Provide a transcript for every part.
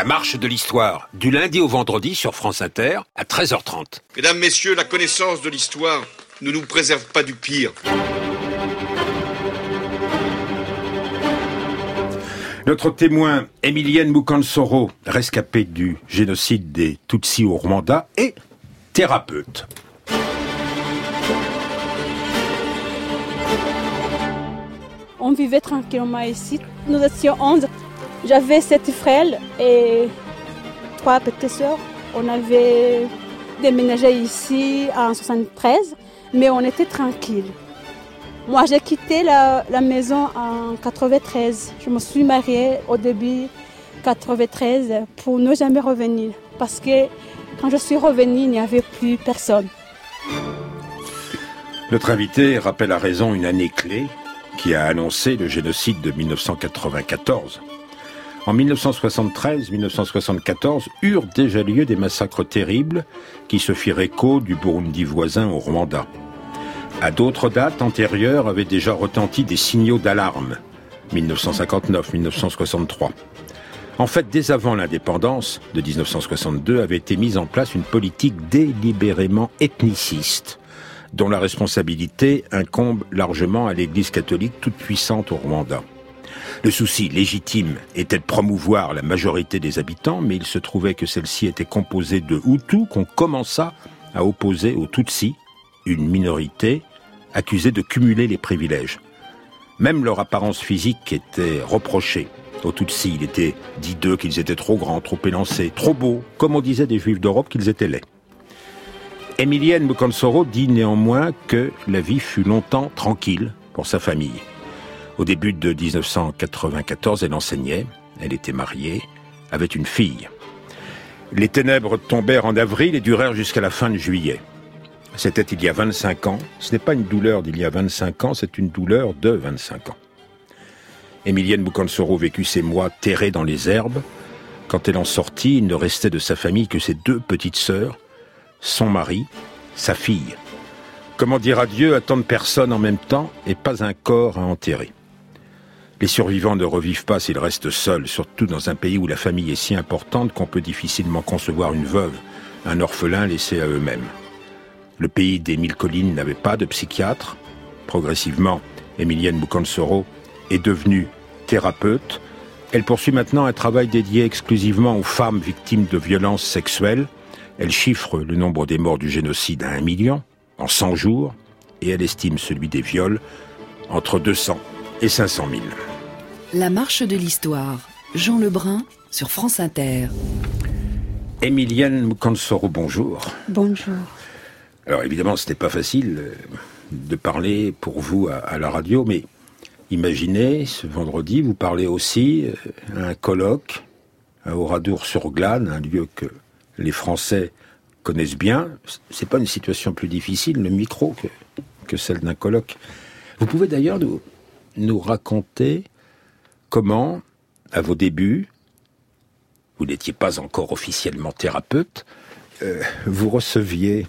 marche de l'histoire, du lundi au vendredi sur France Inter, à 13h30. Mesdames, messieurs, la connaissance de l'histoire ne nous préserve pas du pire. Notre témoin, Emilienne Mukansoro, rescapée du génocide des Tutsis au Rwanda, est thérapeute. On vivait tranquillement ici. Nous étions 11. J'avais 7 frères et 3 petites sœurs. On avait déménagé ici en 1973, mais on était tranquille. Moi, j'ai quitté la maison en 1993. Je me suis mariée au début 1993 pour ne jamais revenir. Parce que quand je suis revenue, il n'y avait plus personne. Notre invité rappelle à raison une année clé qui a annoncé le génocide de 1994. En 1973-1974 eurent déjà lieu des massacres terribles qui se firent écho du Burundi voisin au Rwanda. À d'autres dates antérieures avaient déjà retenti des signaux d'alarme, 1959-1963. En fait, dès avant l'indépendance de 1962 avait été mise en place une politique délibérément ethniciste, dont la responsabilité incombe largement à l'Église catholique toute puissante au Rwanda. Le souci légitime était de promouvoir la majorité des habitants, mais il se trouvait que celle-ci était composée de Hutus qu'on commença à opposer aux Tutsis, une minorité accusée de cumuler les privilèges. Même leur apparence physique était reprochée. Aux Tutsis, il était dit d'eux qu'ils étaient trop grands, trop élancés, trop beaux, comme on disait des Juifs d'Europe qu'ils étaient laids. Emilienne Mukansoro dit néanmoins que la vie fut longtemps tranquille pour sa famille. Au début de 1994, elle enseignait, elle était mariée, avait une fille. Les ténèbres tombèrent en avril et durèrent jusqu'à la fin de juillet. C'était il y a 25 ans. Ce n'est pas une douleur d'il y a 25 ans, c'est une douleur de 25 ans. Emilienne Mukansoro vécut ces mois terrés dans les herbes. Quand elle en sortit, il ne restait de sa famille que ses 2 petites sœurs, son mari, sa fille. Comment dire adieu à tant de personnes en même temps et pas un corps à enterrer? Les survivants ne revivent pas s'ils restent seuls, surtout dans un pays où la famille est si importante qu'on peut difficilement concevoir une veuve, un orphelin laissé à eux-mêmes. Le pays des 1000 collines n'avait pas de psychiatre. Progressivement, Emilienne Mukansoro est devenue thérapeute. Elle poursuit maintenant un travail dédié exclusivement aux femmes victimes de violences sexuelles. Elle chiffre le nombre des morts du génocide à 1 million en 100 jours et elle estime celui des viols entre 200 et 500 000. La marche de l'histoire, Jean Lebrun sur France Inter. Emilienne Mukansoro, bonjour. Bonjour. Alors évidemment, ce n'est pas facile de parler pour vous à la radio, mais imaginez, ce vendredi, vous parlez aussi à un colloque à Oradour-sur-Glane, un lieu que les Français connaissent bien. C'est pas une situation plus difficile, le micro, que celle d'un colloque. Vous pouvez d'ailleurs nous raconter comment, à vos débuts, vous n'étiez pas encore officiellement thérapeute, vous receviez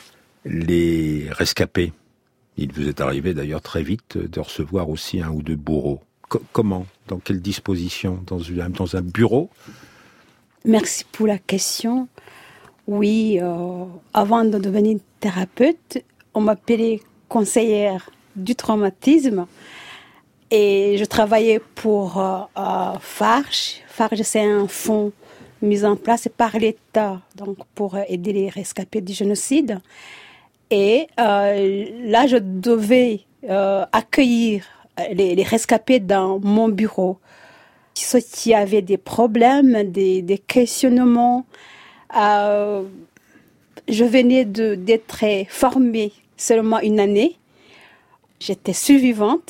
les rescapés. Il vous est arrivé d'ailleurs très vite de recevoir aussi 1 ou 2 bourreaux. Comment? Dans quelles dispositions? Dans un bureau? Merci pour la question. Oui, avant de devenir thérapeute, on m'appelait conseillère du traumatisme et je travaillais pour FARGE. FARGE, c'est un fonds mis en place par l'État donc pour aider les rescapés du génocide. Et là, je devais accueillir les rescapés dans mon bureau. Ceux qui avaient des problèmes, des questionnements. Je venais d'être formée seulement 1 année. J'étais survivante.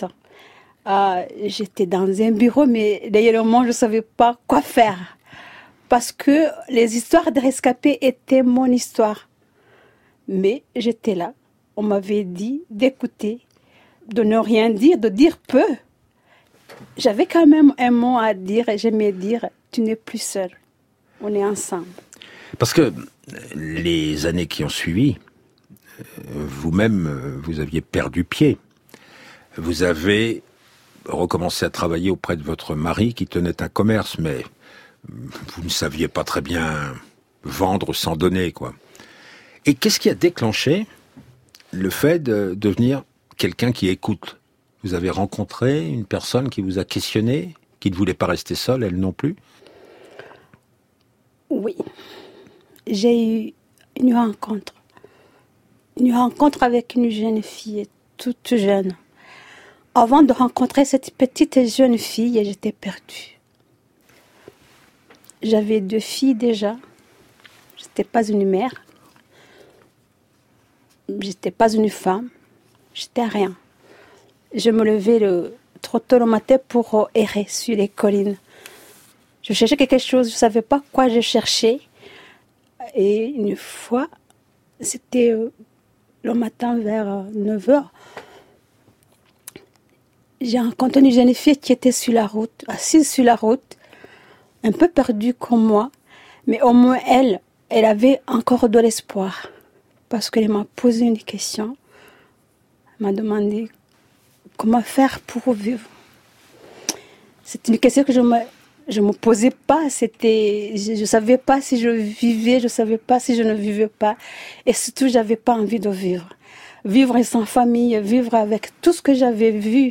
J'étais dans un bureau, mais réellement, je ne savais pas quoi faire. Parce que les histoires de rescapés étaient mon histoire. Mais j'étais là. On m'avait dit d'écouter, de ne rien dire, de dire peu. J'avais quand même un mot à dire et j'aimais dire « tu n'es plus seul, on est ensemble ». Parce que les années qui ont suivi, vous-même, vous aviez perdu pied. Vous avez recommencé à travailler auprès de votre mari qui tenait un commerce, mais vous ne saviez pas très bien vendre sans donner, quoi. Et qu'est-ce qui a déclenché le fait de devenir quelqu'un qui écoute? Vous avez rencontré une personne qui vous a questionné, qui ne voulait pas rester seule, elle non plus? Oui, j'ai eu une rencontre. Une rencontre avec une jeune fille, toute jeune. Avant de rencontrer cette petite jeune fille, j'étais perdue. J'avais 2 filles déjà. Je n'étais pas une mère. Je n'étais pas une femme. Je n'étais rien. Je me levais trop tôt le matin pour errer sur les collines. Je cherchais quelque chose, je ne savais pas quoi je cherchais. Et une fois, c'était le matin vers 9h, j'ai rencontré une jeune fille qui était sur la route, assise sur la route, un peu perdue comme moi, mais au moins elle avait encore de l'espoir. Parce qu'elle m'a posé une question, elle m'a demandé comment faire pour vivre. C'est une question que je me posais pas, je savais pas si je vivais, je savais pas si je ne vivais pas. Et surtout, j'avais pas envie de vivre. Vivre sans famille, vivre avec tout ce que j'avais vu,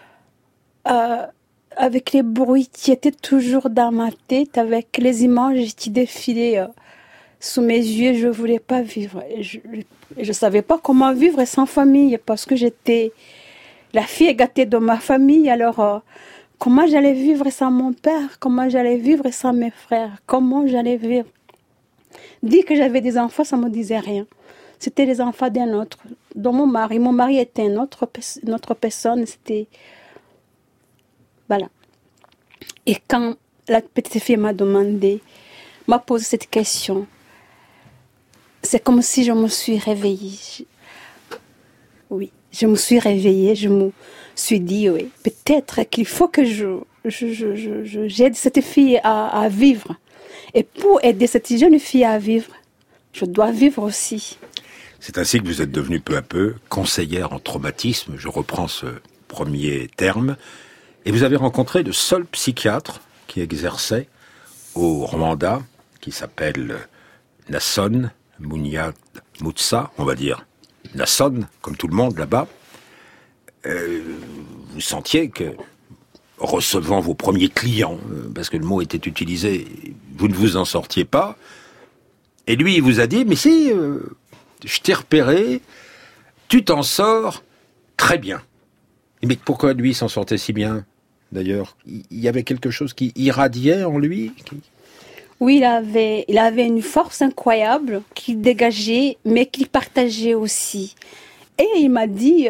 avec les bruits qui étaient toujours dans ma tête, avec les images qui défilaient sous mes yeux, je voulais pas vivre. Et je savais pas comment vivre sans famille, parce que j'étais la fille gâtée de ma famille, alors... comment j'allais vivre sans mon père? Comment j'allais vivre sans mes frères? Comment j'allais vivre? Dire que j'avais des enfants, ça ne me disait rien. C'était les enfants d'un autre, dont mon mari. Mon mari était une autre personne. C'était... Voilà. Et quand la petite fille m'a posé cette question, c'est comme si je me suis réveillée. Oui, je me suis réveillée, je me suis dit, oui, peut-être qu'il faut que j'aide cette fille à vivre. Et pour aider cette jeune fille à vivre, je dois vivre aussi. C'est ainsi que vous êtes devenue peu à peu conseillère en traumatisme, je reprends ce premier terme, et vous avez rencontré le seul psychiatre qui exerçait au Rwanda, qui s'appelle Naasson Munyamutsa, on va dire Naasson, comme tout le monde là-bas. Vous sentiez que, recevant vos premiers clients, parce que le mot était utilisé, vous ne vous en sortiez pas, et lui, il vous a dit, mais si, je t'ai repéré, tu t'en sors très bien. Mais pourquoi lui s'en sortait si bien, d'ailleurs? Il y avait quelque chose qui irradiait en lui Oui, il avait une force incroyable qu'il dégageait, mais qu'il partageait aussi. Et il m'a dit...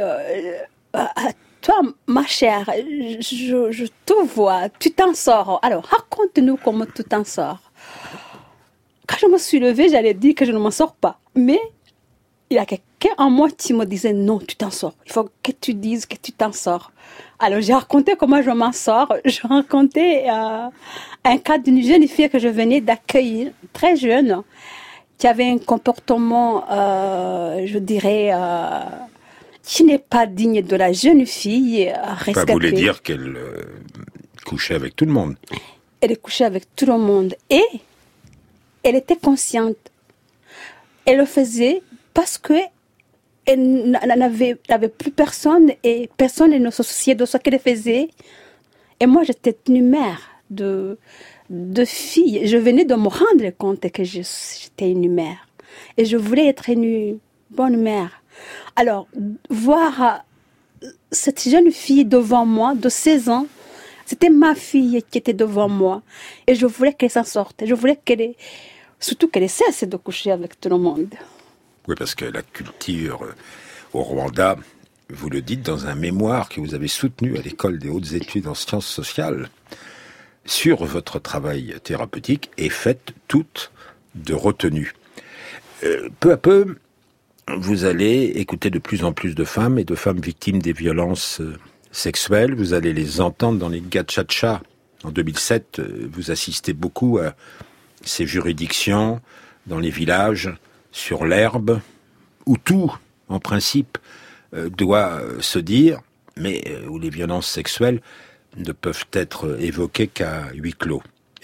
toi, ma chère, je te vois, tu t'en sors. Alors, raconte-nous comment tu t'en sors. Quand je me suis levée, j'allais dire que je ne m'en sors pas. Mais il y a quelqu'un en moi qui me disait, non, tu t'en sors. Il faut que tu dises que tu t'en sors. Alors, j'ai raconté comment je m'en sors. Je racontais un cas d'une jeune fille que je venais d'accueillir, très jeune, qui avait un comportement, je dirais... qui n'est pas digne de la jeune fille rescapée. Ça voulait dire qu'elle couchait avec tout le monde. Elle couchait avec tout le monde. Et elle était consciente. Elle le faisait parce qu'elle n'avait plus personne et personne ne se souciait de ce qu'elle faisait. Et moi, j'étais une mère de fille. Je venais de me rendre compte que j'étais une mère. Et je voulais être une bonne mère. Alors, voir cette jeune fille devant moi, de 16 ans, c'était ma fille qui était devant moi. Et je voulais qu'elle s'en sorte. Je voulais surtout qu'elle cesse de coucher avec tout le monde. Oui, parce que la culture au Rwanda, vous le dites dans un mémoire que vous avez soutenu à l'École des hautes études en sciences sociales, sur votre travail thérapeutique, est faite toute de retenue. Peu à peu, vous allez écouter de plus en plus de femmes et de femmes victimes des violences sexuelles. Vous allez les entendre dans les gachacha. En 2007, vous assistez beaucoup à ces juridictions dans les villages, sur l'herbe, où tout, en principe, doit se dire, mais où les violences sexuelles ne peuvent être évoquées qu'à huis clos.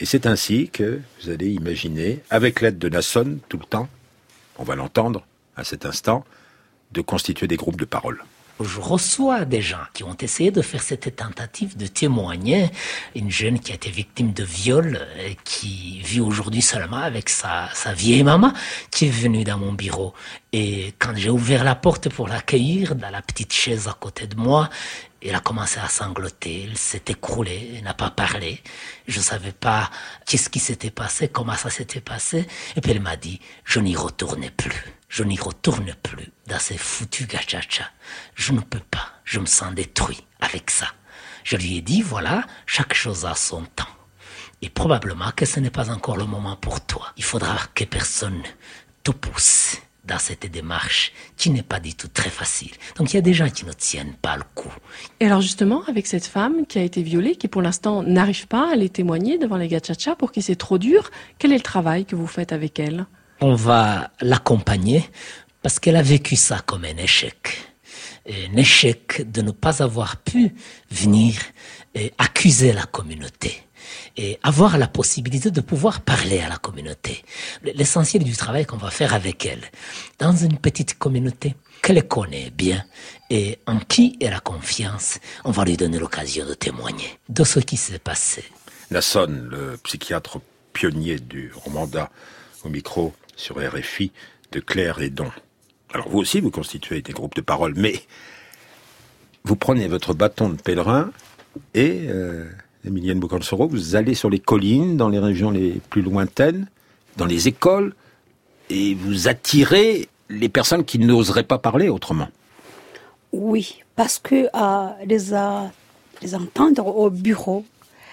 Et c'est ainsi que vous allez imaginer, avec l'aide de Nasson, tout le temps, on va l'entendre à cet instant, de constituer des groupes de parole. Je reçois des gens qui ont essayé de faire cette tentative de témoigner. Une jeune qui a été victime de viol, qui vit aujourd'hui seulement avec sa vieille maman, qui est venue dans mon bureau. Et quand j'ai ouvert la porte pour l'accueillir, dans la petite chaise à côté de moi, elle a commencé à sangloter, elle s'est écroulée, elle n'a pas parlé. Je ne savais pas qu'est-ce qui s'était passé, comment ça s'était passé. Et puis elle m'a dit, je n'y retourne plus. Je n'y retourne plus dans ces foutus gachacha. Je ne peux pas, je me sens détruit avec ça. Je lui ai dit, voilà, chaque chose a son temps. Et probablement que ce n'est pas encore le moment pour toi. Il faudra que personne te pousse dans cette démarche qui n'est pas du tout très facile. Donc il y a des gens qui ne tiennent pas le coup. Et alors justement, avec cette femme qui a été violée, qui pour l'instant n'arrive pas à aller témoigner devant les gachacha pour qui c'est trop dur, quel est le travail que vous faites avec elle ? On va l'accompagner parce qu'elle a vécu ça comme un échec. Un échec de ne pas avoir pu venir accuser la communauté et avoir la possibilité de pouvoir parler à la communauté. L'essentiel du travail qu'on va faire avec elle, dans une petite communauté qu'elle connaît bien et en qui elle a confiance, on va lui donner l'occasion de témoigner de ce qui s'est passé. Nasson, le psychiatre pionnier du Rwanda, au micro sur RFI de Claire Hédon. Alors vous aussi, vous constituez des groupes de parole, mais vous prenez votre bâton de pèlerin et, Emilienne Bokansoro, vous allez sur les collines, dans les régions les plus lointaines, dans les écoles, et vous attirez les personnes qui n'oseraient pas parler autrement. Oui, parce que les entendre au bureau,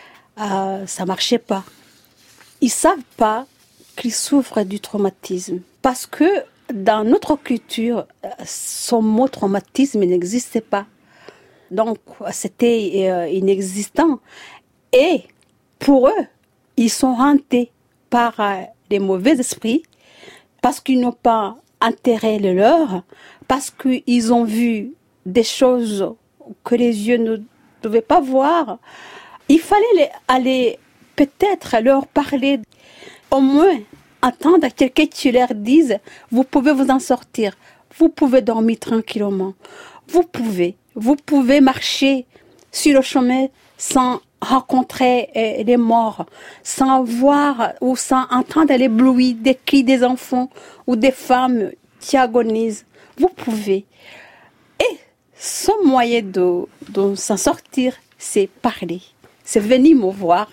ça marchait pas. Ils savent pas qu'ils souffrent du traumatisme. Parce que dans notre culture, ce mot traumatisme n'existait pas. Donc, c'était inexistant. Et pour eux, ils sont hantés par les mauvais esprits parce qu'ils n'ont pas enterré le leur, parce qu'ils ont vu des choses que les yeux ne devaient pas voir. Il fallait aller peut-être leur parler, au moins attendre à quelqu'un qui leur dise « vous pouvez vous en sortir, vous pouvez dormir tranquillement, vous pouvez marcher sur le chemin sans rencontrer les morts, sans voir ou sans entendre les bruits des cris des enfants ou des femmes qui agonisent. Vous pouvez. » Et ce moyen de s'en sortir, c'est parler. C'est venir me voir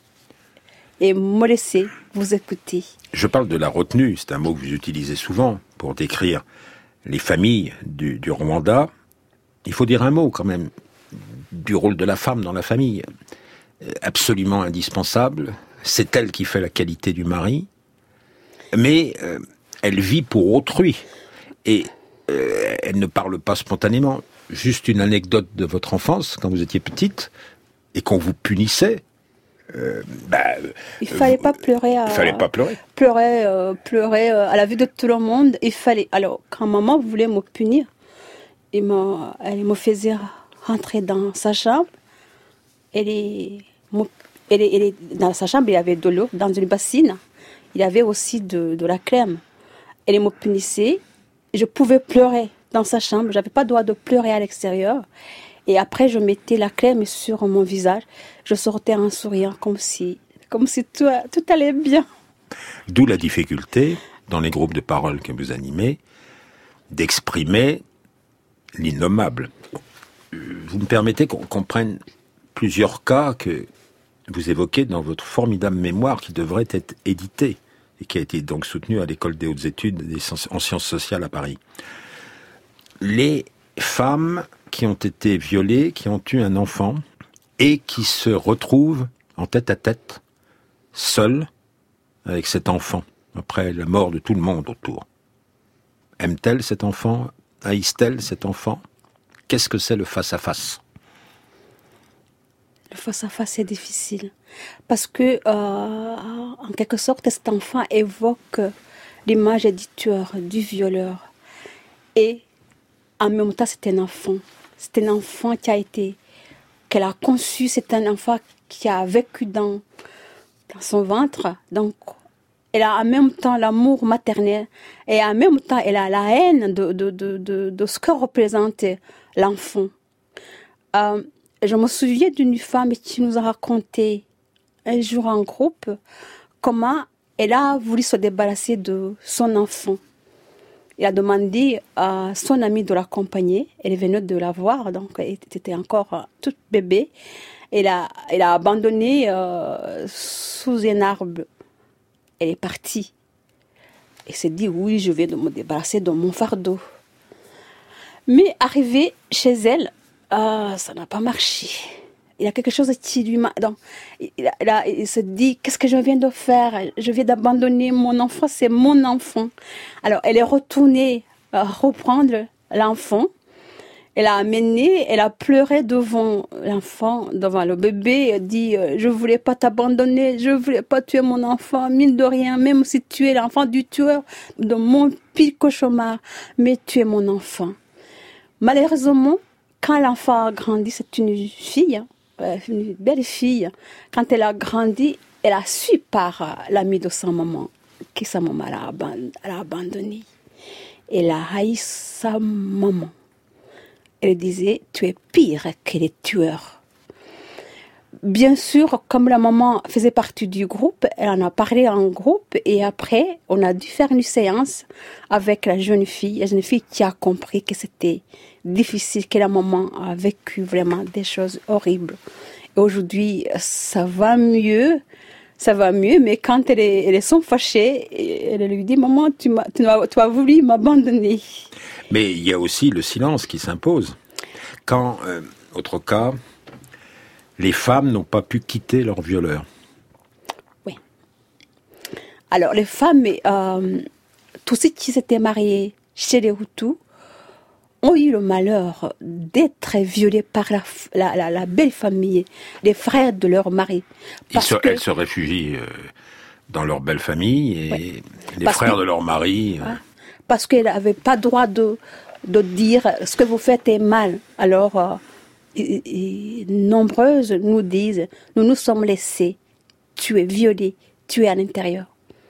et me laisser vous écouter. Je parle de la retenue, c'est un mot que vous utilisez souvent pour décrire les familles du Rwanda. Il faut dire un mot quand même du rôle de la femme dans la famille. Absolument indispensable. C'est elle qui fait la qualité du mari. Mais elle vit pour autrui. Et elle ne parle pas spontanément. Juste une anecdote de votre enfance, quand vous étiez petite, et qu'on vous punissait. Il fallait pas pleurer. Il fallait pas pleurer. Pleurer à la vue de tout le monde. Il fallait. Alors, quand maman voulait me punir, elle me faisait rentrer dans sa chambre. Dans sa chambre, il y avait de l'eau dans une bassine. Il y avait aussi de la crème. Elle me punissait. Je pouvais pleurer dans sa chambre. J'avais pas le droit de pleurer à l'extérieur. Et après, je mettais la crème sur mon visage. Je sortais en souriant comme si tout allait bien. D'où la difficulté, dans les groupes de parole que vous animez, d'exprimer l'innommable. Vous me permettez qu'on prenne plusieurs cas que vous évoquez dans votre formidable mémoire qui devrait être édité et qui a été donc soutenu à l'École des hautes études en sciences sociales à Paris. Les femmes qui ont été violées, qui ont eu un enfant et qui se retrouvent en tête-à-tête, seules avec cet enfant, après la mort de tout le monde autour. Aime-t-elle cet enfant? Haïs-t-elle cet enfant? Qu'est-ce que c'est le face-à-face? Le face-à-face est difficile parce que, en quelque sorte, cet enfant évoque l'image du tueur, du violeur. Et en même temps, c'est un enfant. C'est un enfant qu'elle a conçu, c'est un enfant qui a vécu dans dans son ventre. Donc, elle a en même temps l'amour maternel et en même temps, elle a la haine de ce que représente l'enfant. Je me souviens d'une femme qui nous a raconté un jour en groupe comment elle a voulu se débarrasser de son enfant. Elle a demandé à son amie de l'accompagner. Elle venait de la voir, donc elle était encore toute bébé. Elle a abandonné sous un arbre. Elle est partie. Elle s'est dit, oui, je vais me débarrasser de mon fardeau. Mais arrivée chez elle, ça n'a pas marché. Il y a quelque chose qui lui m'a... Donc, il se dit, qu'est-ce que je viens de faire? Je viens d'abandonner mon enfant, c'est mon enfant. Alors, elle est retournée reprendre l'enfant. Elle a amené, elle a pleuré devant l'enfant, devant le bébé. Elle dit, je voulais pas t'abandonner, je voulais pas tuer mon enfant, mine de rien, même si tu es l'enfant du tueur, de mon pire cauchemar, mais tu es mon enfant. Malheureusement, quand l'enfant a grandi, c'est une fille, une belle fille. Quand elle a grandi, elle a su par l'ami de sa maman que sa maman l'a abandonnée. Elle a haï sa maman. Elle disait, tu es pire que les tueurs. Bien sûr, comme la maman faisait partie du groupe, elle en a parlé en groupe et après, on a dû faire une séance avec la jeune fille qui a compris que c'était difficile, que la maman a vécu vraiment des choses horribles. Et aujourd'hui, ça va mieux, mais quand elles sont fâchées, elle lui dit, maman, tu as voulu m'abandonner. Mais il y a aussi le silence qui s'impose. Quand, autre cas, les femmes n'ont pas pu quitter leur violeur. Oui. Alors, les femmes, tous ceux qui s'étaient mariés chez les Hutus, ont eu le malheur d'être violés par la belle famille, les frères de leur mari. Elles se réfugient dans leur belle famille et les frères de leur mari... Parce qu'elles n'avaient pas le droit de dire ce que vous faites est mal. Alors, nombreuses nous disent, nous nous sommes laissés tuer, violer, tuer à l'intérieur.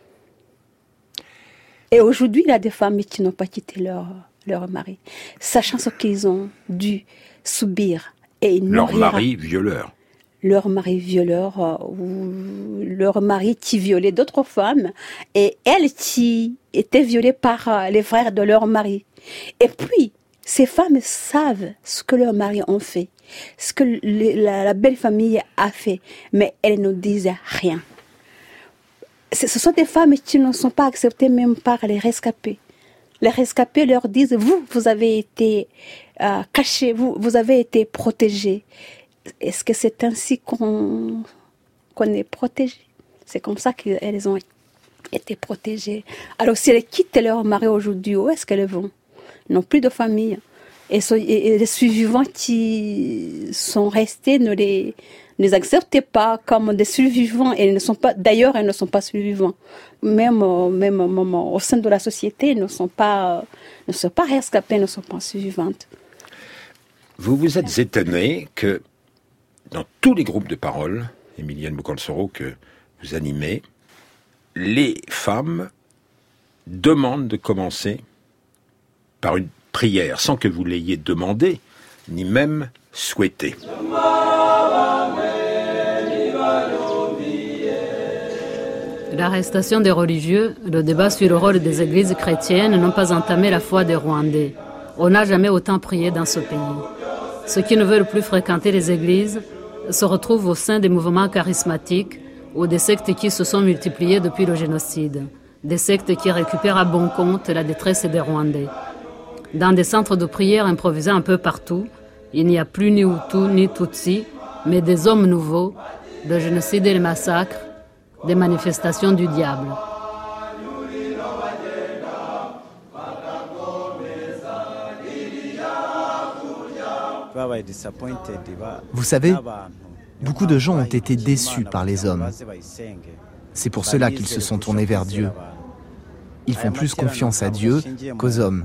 Et aujourd'hui, il y a des femmes qui n'ont pas quitté leur mari, sachant ce qu'ils ont dû subir. Et leur mari violeur. Leur mari violeur, ou leur mari qui violait d'autres femmes, et elles qui étaient violées par les frères de leur mari. Et puis, ces femmes savent ce que leurs maris ont fait, ce que la belle famille a fait, mais elles ne disent rien. Ce sont des femmes qui ne sont pas acceptées même par les rescapés. Les rescapés leur disent, vous avez été cachés, vous avez été protégés. Est-ce que c'est ainsi qu'on est protégé? C'est comme ça qu'elles ont été protégées. Alors, si elles quittent leur mari aujourd'hui, où est-ce qu'elles vont? Elles n'ont plus de famille. Et les survivants qui sont restés ne les acceptent pas comme des survivants. Et d'ailleurs, elles ne sont pas survivants. Même au sein de la société, elles ne sont pas rescapées, ne sont pas survivantes. Vous vous êtes étonné que dans tous les groupes de parole, Emilienne Bocansoro, que vous animez, les femmes demandent de commencer par une prière, sans que vous l'ayez demandé, ni même souhaité. L'arrestation des religieux, le débat sur le rôle des églises chrétiennes n'ont pas entamé la foi des Rwandais. On n'a jamais autant prié dans ce pays. Ceux qui ne veulent plus fréquenter les églises se retrouvent au sein des mouvements charismatiques ou des sectes qui se sont multipliées depuis le génocide. Des sectes qui récupèrent à bon compte la détresse des Rwandais. Dans des centres de prière improvisés un peu partout, il n'y a plus ni Hutu ni Tutsi, mais des hommes nouveaux, le génocide et les massacres, des manifestations du diable. Vous savez, beaucoup de gens ont été déçus par les hommes. C'est pour cela qu'ils se sont tournés vers Dieu. Ils font plus confiance à Dieu qu'aux hommes.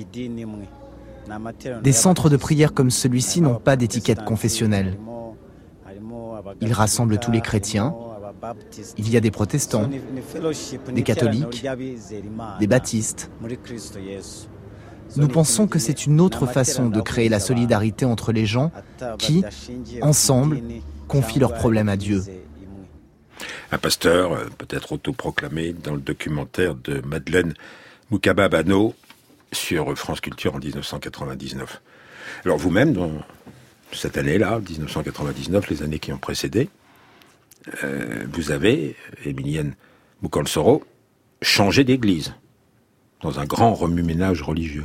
Des centres de prière comme celui-ci n'ont pas d'étiquette confessionnelle. Ils rassemblent tous les chrétiens, Il y a des protestants, des catholiques, des baptistes. Nous pensons que c'est une autre façon de créer la solidarité entre les gens qui, ensemble, confient leurs problèmes à Dieu. Un pasteur, peut-être autoproclamé, dans le documentaire de Madeleine Moukaba-Bano sur France Culture en 1999. Alors vous-même, dans cette année-là, 1999, les années qui ont précédé, vous avez, Emilienne Moukansoro, changé d'église dans un grand remue-ménage religieux.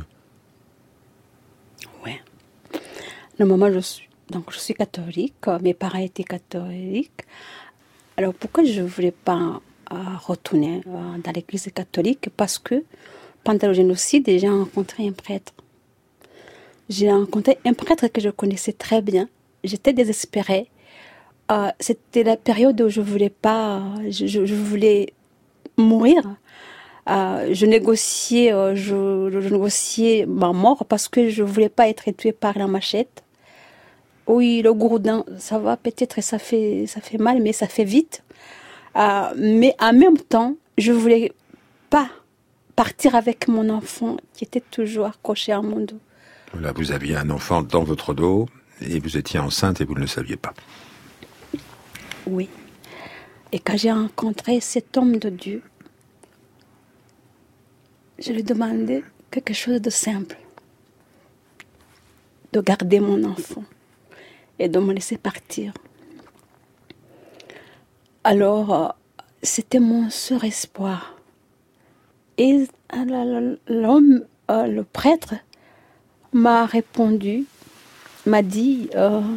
Oui. Normalement, je suis catholique, mes parents étaient catholiques. Alors pourquoi je ne voulais pas retourner dans l'église catholique? Parce que pendant le génocide, j'ai rencontré un prêtre. J'ai rencontré un prêtre que je connaissais très bien. J'étais désespérée. C'était la période où je voulais pas, je voulais mourir. Je négociais ma mort parce que je voulais pas être tuée par la machette. Oui, le gourdin, ça va peut-être, ça fait mal, mais ça fait vite. Mais en même temps, je voulais pas partir avec mon enfant qui était toujours accroché à mon dos. Là, vous aviez un enfant dans votre dos et vous étiez enceinte et vous ne le saviez pas. Oui. Et quand j'ai rencontré cet homme de Dieu, je lui demandais quelque chose de simple. De garder mon enfant et de me laisser partir. Alors, c'était mon seul espoir. Et l'homme, le prêtre, m'a répondu, m'a dit, je ne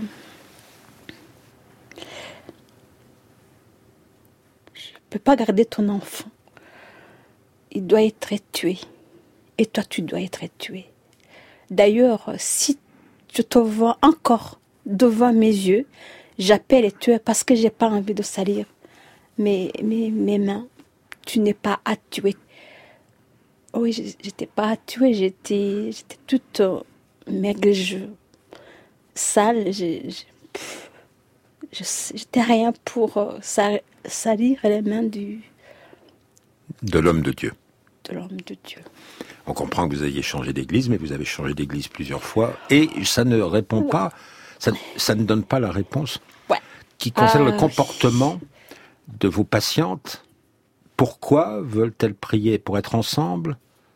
peux pas garder ton enfant. Il doit être tué. Et toi, tu dois être tué. D'ailleurs, si je te vois encore devant mes yeux, j'appelle et tuer parce que j'ai pas envie de salir mes mains. Tu n'es pas à tuer. Oui, j'étais pas à tuer, j'étais toute maigre, sale, j'étais rien pour salir les mains de l'homme de Dieu. De l'homme de Dieu. On comprend que vous ayez changé d'église, mais vous avez changé d'église plusieurs fois, et ça ne répond pas, ça ne donne pas la réponse qui concerne le comportement de vos patientes. Pourquoi veulent-elles prier? Pour être ensemble?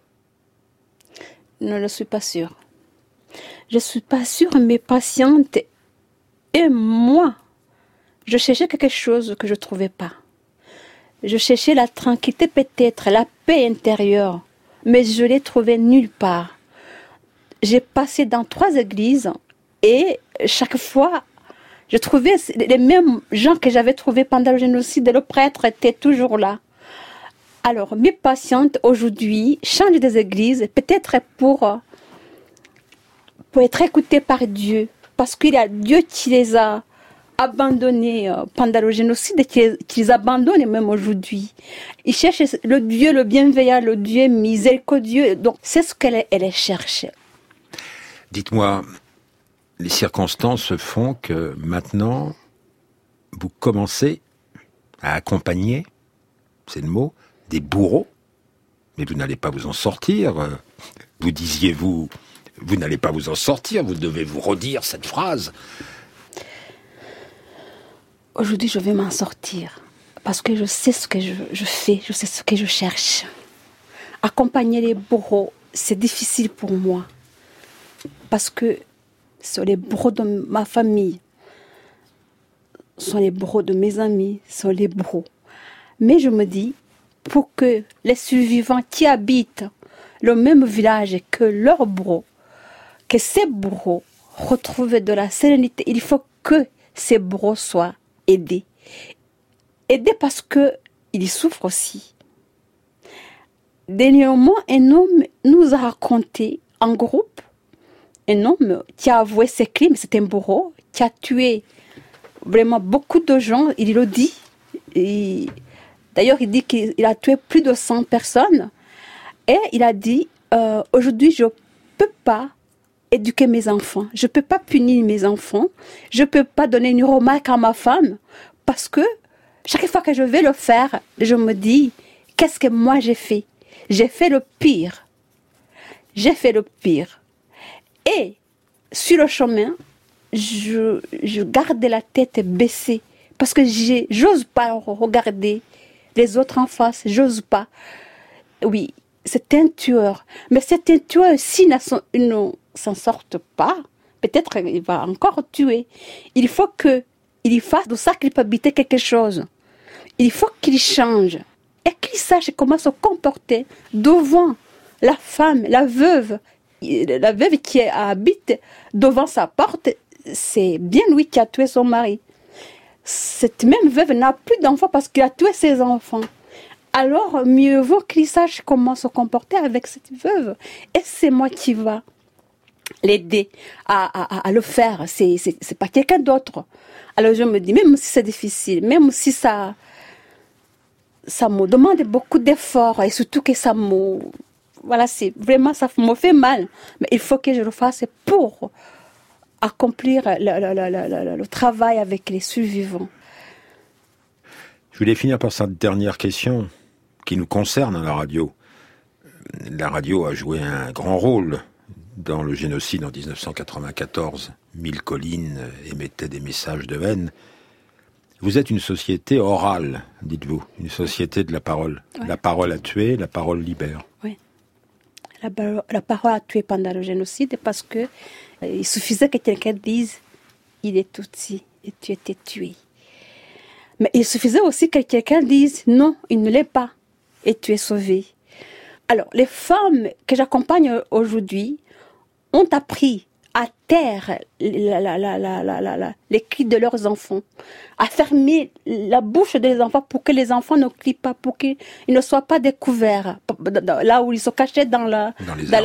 Je ne suis pas sûre. Je ne suis pas sûre, mes patientes et moi, je cherchais quelque chose que je ne trouvais pas. Je cherchais la tranquillité peut-être, la paix intérieure, mais je ne l'ai trouvée nulle part. J'ai passé dans 3 églises et chaque fois, je trouvais les mêmes gens que j'avais trouvés pendant le génocide. Le prêtre était toujours là. Alors, mes patientes aujourd'hui changent des églises, peut-être pour être écoutées par Dieu, parce qu'il y a Dieu qui les a abandonnées pendant le génocide et qui les abandonne même aujourd'hui. Ils cherchent le Dieu, le bienveillant, le Dieu miséricordieux. Donc, c'est ce qu'elle cherche. Dites-moi, les circonstances font que maintenant, vous commencez à accompagner, c'est le mot, des bourreaux, mais vous n'allez pas vous en sortir. Vous disiez, vous n'allez pas vous en sortir, vous devez vous redire cette phrase. Aujourd'hui, je vais m'en sortir, parce que je sais ce que je fais, je sais ce que je cherche. Accompagner les bourreaux, c'est difficile pour moi, parce que ce sont les bourreaux de ma famille, ce sont les bourreaux de mes amis, ce sont les bourreaux. Mais je me dis, pour que les survivants qui habitent le même village que leurs bourreaux, que ces bourreaux retrouvent de la sérénité, il faut que ces bourreaux soient aidés. Aidés parce qu'ils souffrent aussi. Dernièrement, un homme nous a raconté en groupe, un homme qui a avoué ses crimes, c'est un bourreau, qui a tué vraiment beaucoup de gens, il le dit. Et d'ailleurs, il dit qu'il a tué plus de 100 personnes. Et il a dit, aujourd'hui, je ne peux pas éduquer mes enfants. Je ne peux pas punir mes enfants. Je ne peux pas donner une remarque à ma femme parce que Chaque fois que je vais le faire, je me dis, qu'est-ce que moi j'ai fait? J'ai fait le pire. J'ai fait le pire. Et sur le chemin, je garde la tête baissée parce que j'ose pas regarder les autres en face, j'ose pas. Oui, c'est un tueur. Mais c'est un tueur, s'il ne s'en sorte pas, peut-être qu'il va encore tuer. Il faut qu'il fasse de sa culpabilité quelque chose. Il faut qu'il change et qu'il sache comment se comporter devant la femme, la veuve qui habite devant sa porte. C'est bien lui qui a tué son mari. Cette même veuve n'a plus d'enfants parce qu'il a tué ses enfants. Alors, mieux vaut qu'il sache comment se comporter avec cette veuve. Et c'est moi qui va l'aider à le faire. C'est pas quelqu'un d'autre. Alors, je me dis, même si c'est difficile, même si ça me demande beaucoup d'efforts, et surtout que ça me fait mal. Mais il faut que je le fasse pour accomplir le travail avec les survivants. Je voulais finir par cette dernière question qui nous concerne à la radio. La radio a joué un grand rôle dans le génocide en 1994. Mille collines émettaient des messages de haine. Vous êtes une société orale, dites-vous, une société de la parole. Ouais. La parole a tué, la parole libère. Oui. La parole a tué pendant le génocide parce que il suffisait que quelqu'un dise « il est Tutsi et tu étais tué ». Mais il suffisait aussi que quelqu'un dise « non, il ne l'est pas et tu es sauvé ». Alors, les femmes que j'accompagne aujourd'hui ont appris à taire les cris de leurs enfants, à fermer la bouche des enfants pour que les enfants ne crient pas, pour qu'ils ne soient pas découverts, là où ils se cachaient dans la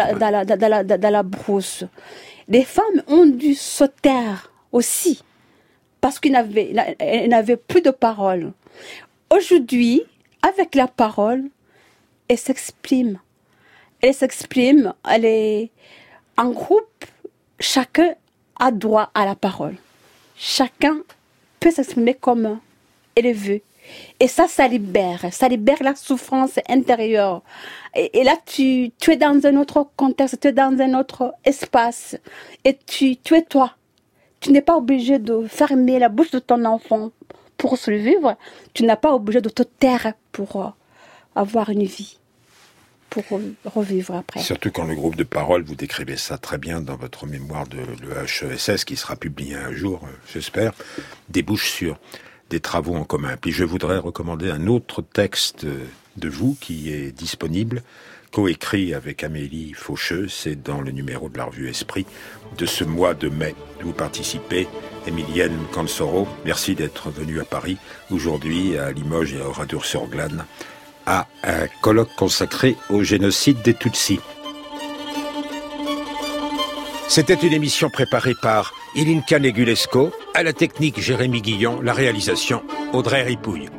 brousse. Les femmes ont dû se taire aussi, parce qu'elles n'avaient plus de parole. Aujourd'hui, avec la parole, elles s'expriment. Elle est en groupe, chacun a droit à la parole. Chacun peut s'exprimer comme il veut. Et ça libère la souffrance intérieure. Et là, tu es dans un autre contexte, tu es dans un autre espace. Et tu es toi. Tu n'es pas obligé de fermer la bouche de ton enfant pour survivre. Tu n'es pas obligé de te taire pour avoir une vie, pour revivre après. Surtout quand le groupe de parole, vous décrivez ça très bien dans votre mémoire de l'EHESS, qui sera publié un jour, j'espère, débouche sur des travaux en commun. Puis je voudrais recommander un autre texte de vous qui est disponible, coécrit avec Amélie Faucheux, c'est dans le numéro de la revue Esprit de ce mois de mai. Vous participez, Émilienne Cansoro. Merci d'être venue à Paris aujourd'hui, à Limoges et à Oradour-sur-Glane, à un colloque consacré au génocide des Tutsis. C'était une émission préparée par Ilinka Negulesco, à la technique Jérémy Guillon, la réalisation Audrey Ripouille.